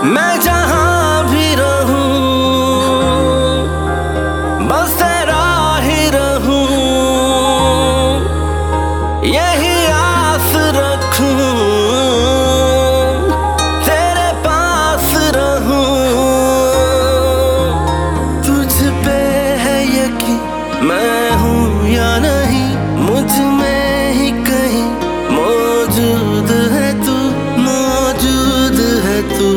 मैं जहां भी रहूं बस तेरा ही रहूं, यही आस रखूं तेरे पास रहूं। तुझ पे है यकीन मैं हूं या नहीं, मुझ में ही कहीं मौजूद है तू, मौजूद है तू।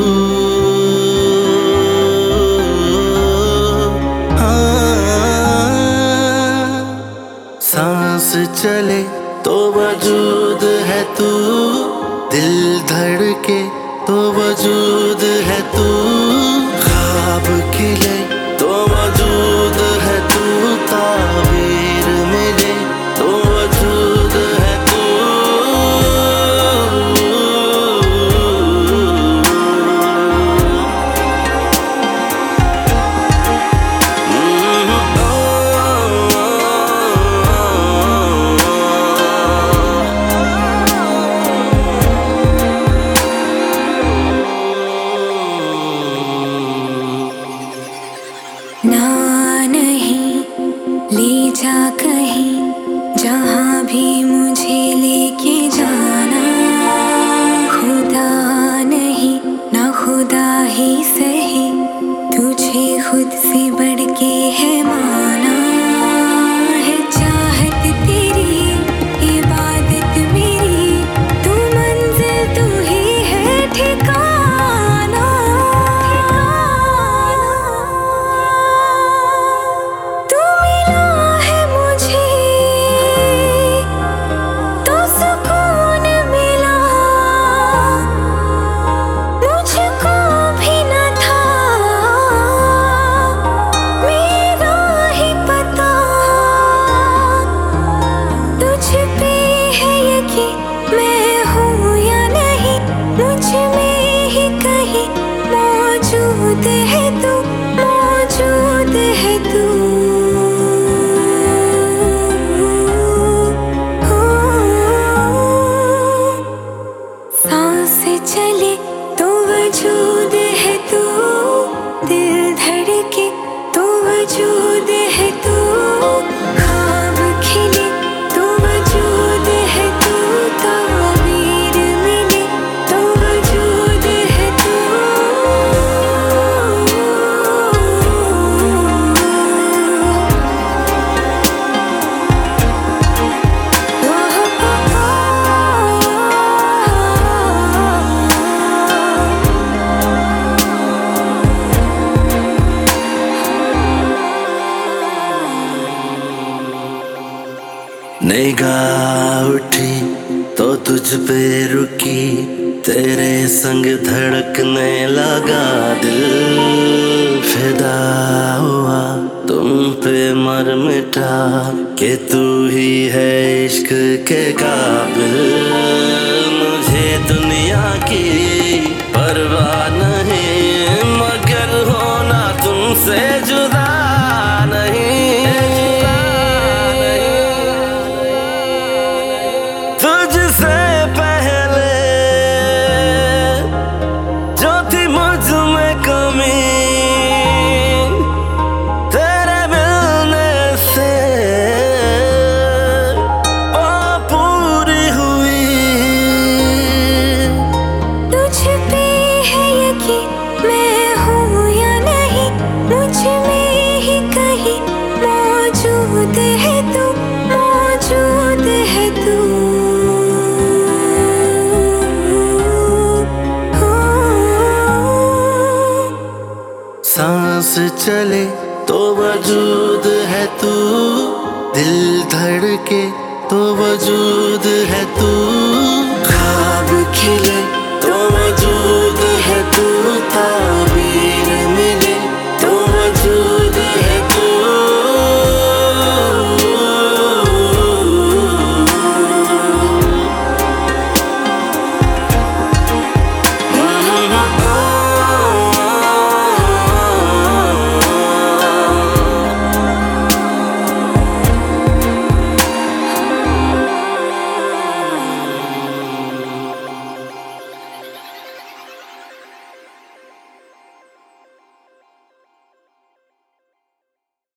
सांस चले तो वजूद है तू, दिल धड़के तो वजूद है तू, ख्वाब खिले तो वजूद है तू, ताबीर मिले तो वजूद है तू। ना नहीं ले जा कहीं, जहाँ भी मुझे लेके जाना। खुदा नहीं ना खुदा ही सही, तुझे खुद से बढ़ के है माना। है चाहत तेरी इबादत मेरी, तू मंजिल तू ही है ठिकाना। तू मिला है मुझे तो सुकून मिला, मुझको भी न था मेरा ही पता। तुझ पे है यकीन मैं हूँ या नहीं, मुझ में ही कहीं मौजूद है तू, मौजूद है तू। सांस चले तो वजूद है तू, दिल धड़के तो वजूद है तू, ख्वाब खिले तो वजूद है तू, ताबीर मिले तो वजूद है तू। निगाह उठी तो तुझ पे रुकी, तेरे संग धड़कने लगा दिल, फिदा हुआ तुम पे मर मिटा कि तू ही है इश्क के काबिल। मुझे दुनिया की परवाह नहीं, मगर होना तुमसे जुदा नहीं। तुझसे पहले जो थी मुझ में कमी, तेरे मिलने से वो पूरी हुई। तुझ पे है यकीन मैं हूँ या नहीं, मुझ में ही कहीं मौजूद है तू, मौजूद है तू। सांस चले तो वजूद है तू, दिल धड़के तो वजूद है तू, ख्वाब खिले